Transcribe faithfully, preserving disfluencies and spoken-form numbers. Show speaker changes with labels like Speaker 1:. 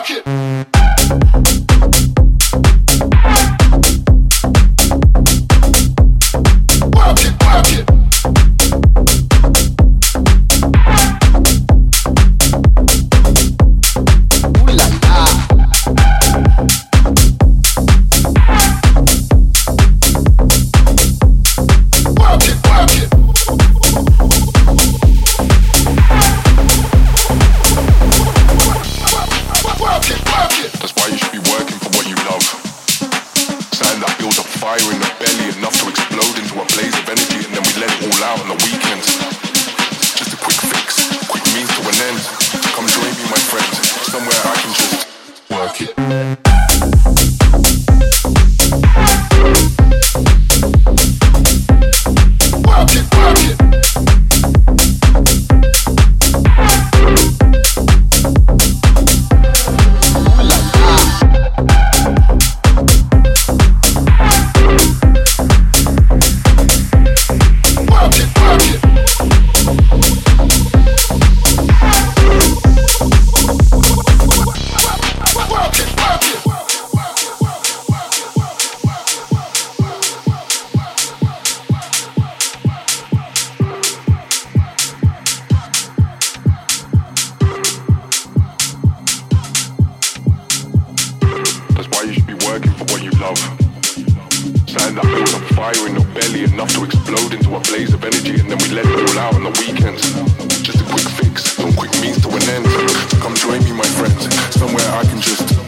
Speaker 1: Something that builds up fire in your belly, enough to explode into a blaze of energy, and then we let it all out on the weekends. Just a quick fix, some quick means to an end. So come join me, my friends, somewhere I can just